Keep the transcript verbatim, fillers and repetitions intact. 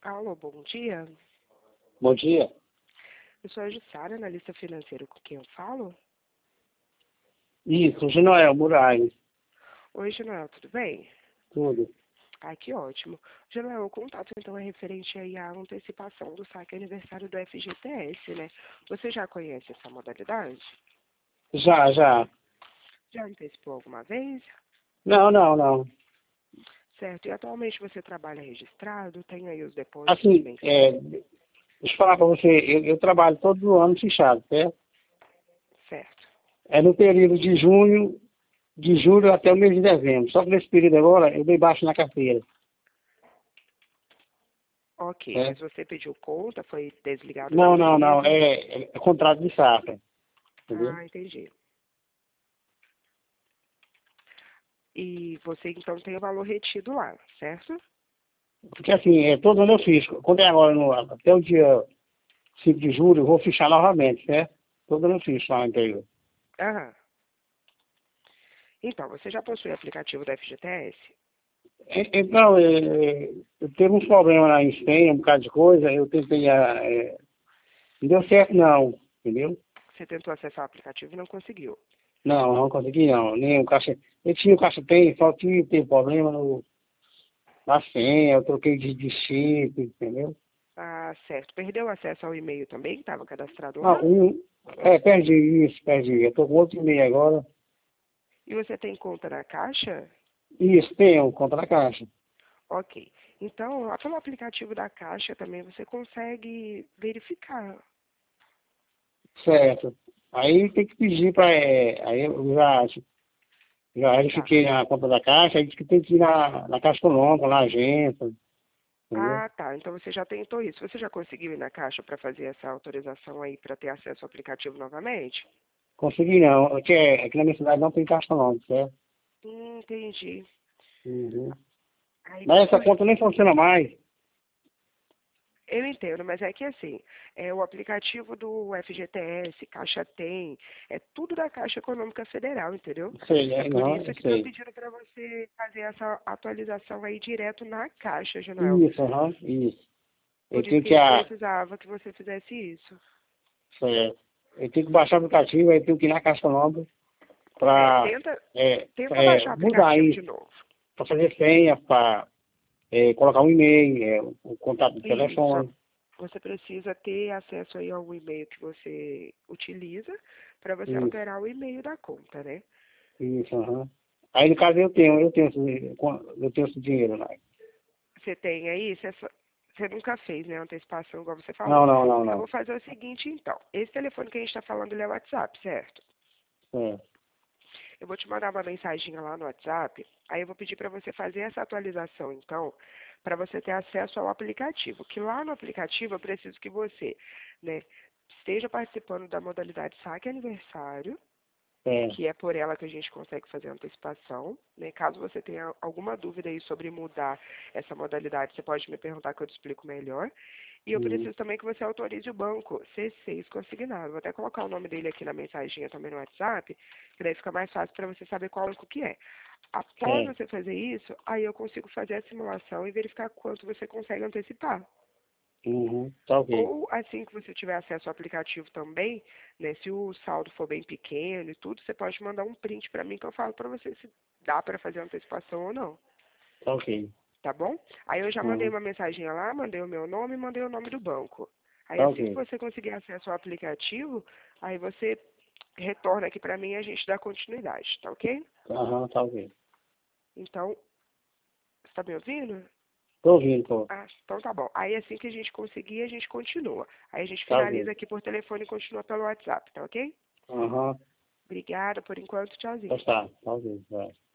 Alô, bom dia. Bom dia. Eu sou a Jussara, analista financeiro, com quem eu falo. Isso, Genoel Moraes. Oi, Genoel, tudo bem? Tudo. Ai, que ótimo. Genoel, o contato então é referente aí à antecipação do saque aniversário do F G T S, né? Você já conhece essa modalidade? Já, já. Já antecipou alguma vez? Não, não, não. Certo. E atualmente você trabalha registrado? Tem aí os depósitos Assim, é, mensais? deixa eu falar para você, eu, eu trabalho todo ano fechado, certo? Certo. É no período de junho, de julho até o mês de dezembro. Só que nesse período agora, eu dei baixo na carteira, Ok, mas certo? você pediu conta, foi desligado da Não, não, não. empresa? É, é, é contrato de safra, entendeu? Ah, entendi. E você então tem o valor retido lá, certo? Porque assim, é, todo ano eu fiz. Quando é agora, no, até o dia cinco de julho, eu vou fichar novamente, certo? Todo ano eu fiz lá no interior. Aham. Então, você já possui o aplicativo da F G T S? É, Então, é, eu teve uns problemas lá em senha, um bocado de coisa, eu tentei, ah, é, não deu certo não, entendeu? Você tentou acessar o aplicativo e não conseguiu. Não, não consegui não, nem o caixa, eu tinha o caixa tem, só que teve problema no, na senha, eu troquei de, de chip, entendeu? Ah, certo. Perdeu acesso ao e-mail também, que estava cadastrado Ah, lá? um, é, perdi isso, perdi, eu tô com outro e-mail agora, E você tem conta na Caixa? isso, tenho, conta na caixa, Ok. Então, lá pelo aplicativo da Caixa também você consegue verificar. certo. Aí tem que pedir para, aí eu já, já Tá. verifiquei na conta da caixa, aí diz que tem que ir na, na caixa econômica, na agência, entendeu? Ah, tá. Então você já tentou isso. Você já conseguiu ir na Caixa para fazer essa autorização aí para ter acesso ao aplicativo novamente? Consegui não. Aqui, é, aqui na minha cidade não tem caixa não, certo? Hum, entendi. Uhum. Aí, Mas essa por conta nem funciona mais. Eu entendo, mas é que assim, é, o aplicativo do F G T S, Caixa Tem, é tudo da Caixa Econômica Federal, entendeu? Sei, É é, por não, isso eu que está sei. pedindo para você fazer essa atualização aí direto na Caixa, Genoel. Isso, aham, isso. Eu Por isso tenho que que, eles a, precisavam que você fizesse isso. certo. Eu tenho que baixar o aplicativo, aí tenho que ir na caixa econômica É, para tenta, é, tenta é, baixar o mudar aplicativo de isso, novo. para fazer senha, para é, colocar um e-mail, é, o contato do Isso. telefone. Você precisa ter acesso aí ao e-mail que você utiliza para você Isso, alterar o e-mail da conta, né? isso, aham. Aí no caso eu tenho, eu tenho esse, eu tenho esse dinheiro lá. Você tem aí, você, só- você nunca fez, né, antecipação, igual você falou. Não, não, não, Eu vou não. fazer o seguinte, então. Esse telefone que a gente está falando, ele é o WhatsApp, certo? É, Eu vou te mandar uma mensagem lá no WhatsApp, aí eu vou pedir para você fazer essa atualização, então, para você ter acesso ao aplicativo. Que lá no aplicativo eu preciso que você, né, esteja participando da modalidade saque aniversário, é, que é por ela que a gente consegue fazer a antecipação. Né? Caso você tenha alguma dúvida aí sobre mudar essa modalidade, você pode me perguntar que eu te explico melhor. E eu hum, preciso também que você autorize o banco C seis consignado. Vou até colocar o nome dele aqui na mensaginha também no WhatsApp, que daí fica mais fácil para você saber qual banco que é. Após é, você fazer isso, aí eu consigo fazer a simulação e verificar quanto você consegue antecipar. uhum, tá ok. Ou assim que você tiver acesso ao aplicativo também, né, se o saldo for bem pequeno e tudo, você pode mandar um print para mim que eu falo para você se dá para fazer antecipação ou não, Tá ok. tá bom? Aí eu já mandei Uhum. uma mensagem lá, mandei o meu nome e mandei o nome do banco. Aí Tá assim que ok. você conseguir acesso ao aplicativo, aí você retorna aqui para mim e a gente dá continuidade, tá ok? Aham, tá ok. Então, você tá me ouvindo? Tô ouvindo, tô. Ah, então tá bom. Aí assim que a gente conseguir, a gente continua. Aí a gente Tá finaliza ok. aqui por telefone e continua pelo WhatsApp, tá ok? Aham, Obrigada por enquanto. tá, Tchauzinho. tá, tá ok. Vai.